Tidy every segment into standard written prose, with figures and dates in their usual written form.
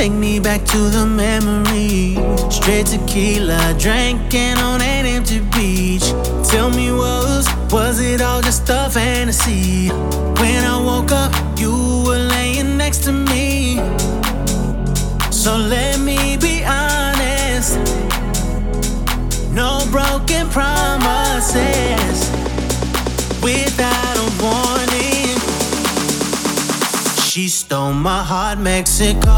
Take me back to the memory. Straight tequila, drinking on an empty beach. Tell me, was it all just a fantasy? When I woke up, you were laying next to me. So let me be honest, no broken promises without a warning. She stole my heart, Mexico,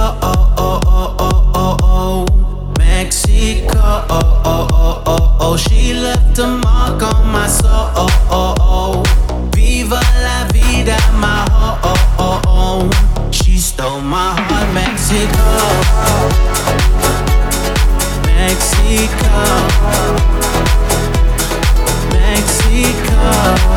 Mexico. She left a mark on my soul. Viva la vida, my home. She stole my heart, Mexico, Mexico, Mexico.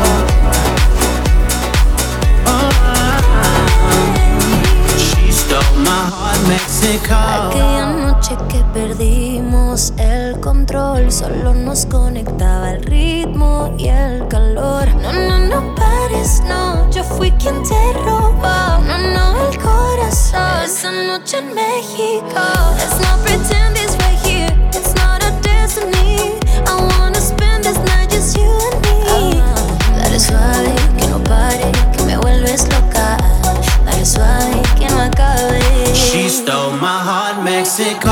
She stole my heart, Mexico. Aquella noche que perdimos el control, solo nos conectaba el ritmo y el calor. No, no, no pares, no, yo fui quien te robó. No, no, el corazón. Esa noche en México. Let's not pretend it's right here, it's not a destiny. I wanna spend this night just you and me. Dale suave, que no pare, que me vuelves loca. Dale suave, que no acabe. She stole my heart, Mexico,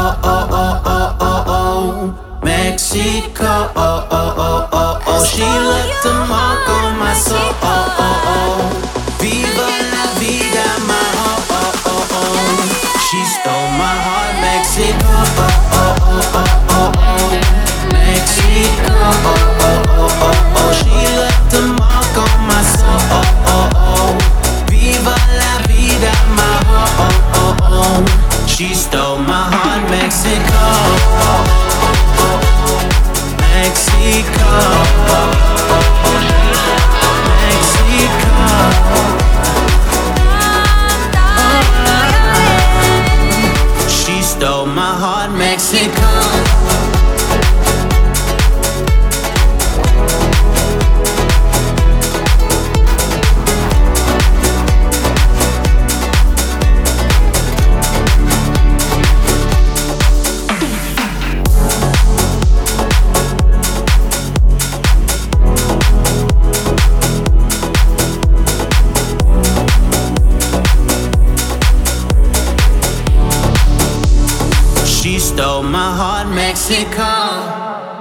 Mexico. She left a mark on my soul. Viva la vida, my home. She stole my heart, Mexico, Mexico. She left a mark on my soul. Viva la vida, my home. She stole my heart, Mexico, Mexico, Mexico. She stole my heart, Mexico. She stole my heart, Mexico.